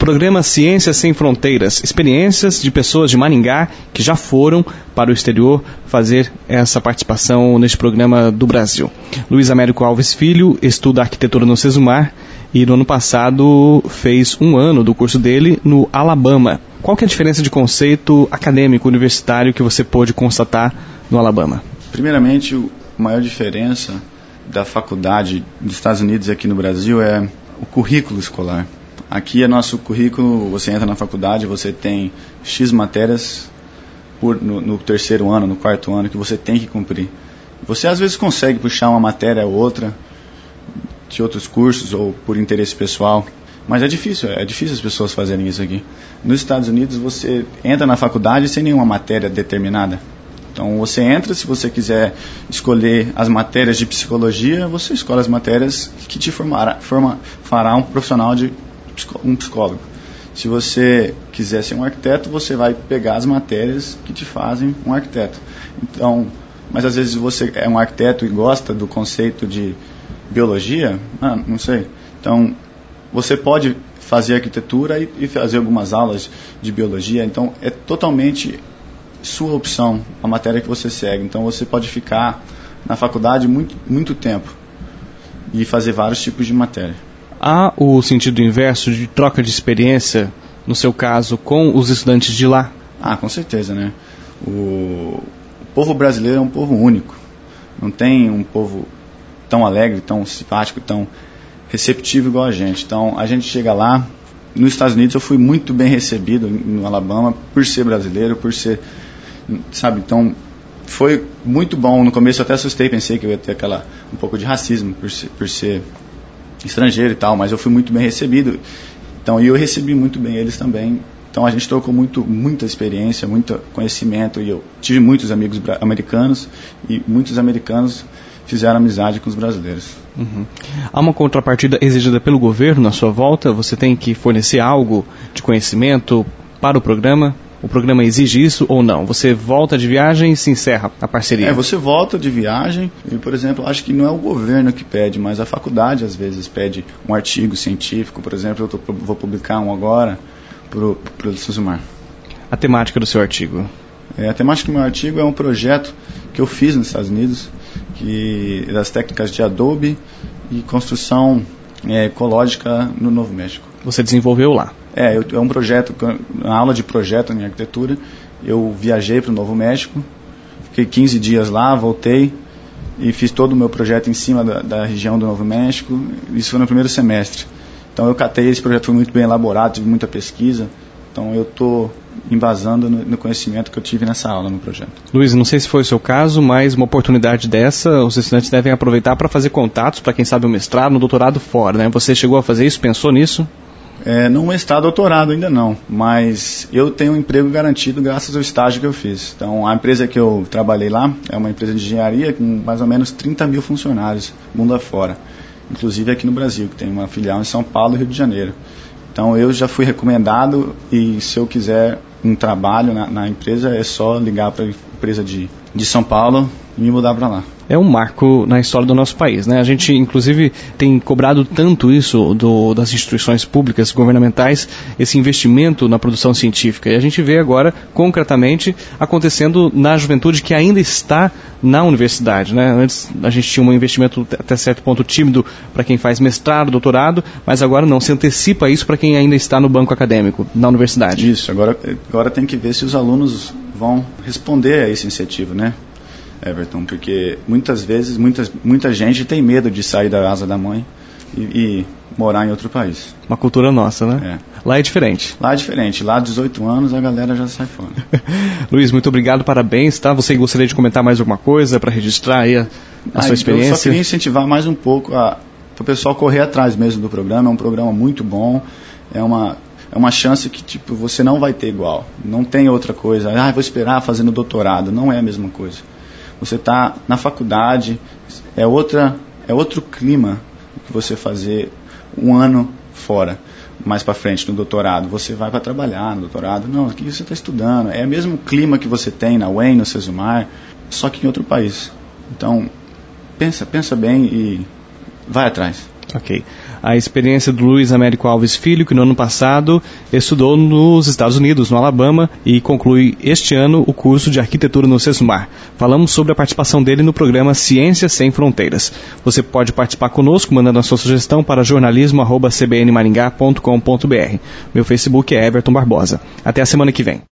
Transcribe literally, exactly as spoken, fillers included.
Programa Ciências Sem Fronteiras, experiências de pessoas de Maringá que já foram para o exterior fazer essa participação neste programa do Brasil. Luiz Américo Alves Filho estuda arquitetura no Sesumar e no ano passado fez um ano do curso dele no Alabama. Qual que é a diferença de conceito acadêmico universitário que você pôde constatar no Alabama? Primeiramente, a maior diferença da faculdade dos Estados Unidos e aqui no Brasil é o currículo escolar. Aqui é nosso currículo, você entra na faculdade, você tem X matérias por, no, no terceiro ano, no quarto ano, que você tem que cumprir. Você às vezes consegue puxar uma matéria ou outra de outros cursos ou por interesse pessoal, mas é difícil, é difícil as pessoas fazerem isso aqui. Nos Estados Unidos você entra na faculdade sem nenhuma matéria determinada. Então você entra, se você quiser escolher as matérias de psicologia, você escolhe as matérias que te formará, forma, fará um profissional de um psicólogo. Se você quiser ser um arquiteto, você vai pegar as matérias que te fazem um arquiteto. Então, mas às vezes você é um arquiteto e gosta do conceito de biologia, ah, não sei. Então, você pode fazer arquitetura e, e fazer algumas aulas de biologia. Então, é totalmente sua opção a matéria que você segue. Então, você pode ficar na faculdade muito, muito tempo e fazer vários tipos de matéria. Há o sentido inverso de troca de experiência, no seu caso, com os estudantes de lá? Ah, com certeza, né? O, o povo brasileiro é um povo único. Não tem um povo tão alegre, tão simpático, tão receptivo igual a gente. Então, a gente chega lá. Nos Estados Unidos eu fui muito bem recebido no Alabama por ser brasileiro, por ser, sabe, então foi muito bom. No começo eu até assustei, pensei que eu ia ter aquela, um pouco de racismo por ser, por ser estrangeiro e tal, mas eu fui muito bem recebido. Então, e eu recebi muito bem eles também. Então a gente trocou muito, muita experiência, muito conhecimento, e eu tive muitos amigos americanos, e muitos americanos fizeram amizade com os brasileiros. Uhum. Há uma contrapartida exigida pelo governo na sua volta? Você tem que fornecer algo de conhecimento para o programa? O programa exige isso ou não? Você volta de viagem e se encerra a parceria? É, você volta de viagem e, por exemplo, acho que não é o governo que pede, mas a faculdade às vezes pede um artigo científico. Por exemplo, eu tô, vou publicar um agora para o Sesumar. A temática do seu artigo? É, a temática do meu artigo é um projeto que eu fiz nos Estados Unidos, que das técnicas de Adobe e construção é, ecológica no Novo México. Você desenvolveu lá? É, eu, é um projeto, uma aula de projeto em arquitetura. Eu viajei para o Novo México, fiquei quinze dias lá, voltei e fiz todo o meu projeto em cima da, da região do Novo México. Isso foi no primeiro semestre. Então eu catei, esse projeto foi muito bem elaborado, tive muita pesquisa. Então eu estou embasando no, no conhecimento que eu tive nessa aula no projeto. Luiz, não sei se foi o seu caso, mas uma oportunidade dessa, os estudantes devem aproveitar para fazer contatos, para quem sabe o mestrado, no doutorado fora, né? Você chegou a fazer isso, pensou nisso? É, não mestrado, doutorado ainda não, mas eu tenho um emprego garantido graças ao estágio que eu fiz. Então a empresa que eu trabalhei lá é uma empresa de engenharia com mais ou menos trinta mil funcionários, mundo afora. Inclusive aqui no Brasil, que tem uma filial em São Paulo e Rio de Janeiro. Então eu já fui recomendado e se eu quiser um trabalho na, na empresa é só ligar para a empresa de, de São Paulo e me mudar para lá. É um marco na história do nosso país, né? A gente, inclusive, tem cobrado tanto isso do, das instituições públicas, governamentais, esse investimento na produção científica. E a gente vê agora, concretamente, acontecendo na juventude que ainda está na universidade, né? Antes a gente tinha um investimento até certo ponto tímido para quem faz mestrado, doutorado, mas agora não, se antecipa isso para quem ainda está no banco acadêmico, na universidade. Isso, agora, agora tem que ver se os alunos vão responder a esse incentivo, né? Everton, porque muitas vezes, muitas, muita gente tem medo de sair da asa da mãe e, e morar em outro país. Uma cultura nossa, né? É. Lá é diferente. Lá é diferente. Lá, dezoito anos, a galera já sai fora. Luiz, muito obrigado, parabéns, tá? Você gostaria de comentar mais alguma coisa para registrar aí a, a ah, sua experiência? Eu só queria incentivar mais um pouco para o pessoal correr atrás mesmo do programa. É um programa muito bom. É uma... É uma chance que tipo, você não vai ter igual. Não tem outra coisa. Ah, vou esperar fazendo doutorado. Não é a mesma coisa. Você está na faculdade, é, outra, é outro clima que você fazer um ano fora, mais para frente no doutorado. Você vai para trabalhar no doutorado. Não, aqui você está estudando. É o mesmo clima que você tem na U E M, no Sesumar, só que em outro país. Então, pensa, pensa bem e vai atrás. Ok. a experiência do Luiz Américo Alves Filho, que no ano passado estudou nos Estados Unidos, no Alabama, e conclui este ano o curso de arquitetura no Sesumar. Falamos sobre a participação dele no programa Ciências Sem Fronteiras. Você pode participar conosco mandando a sua sugestão para jornalismo arroba c b n maringá ponto com ponto b r. Meu Facebook é Everton Barbosa. Até a semana que vem.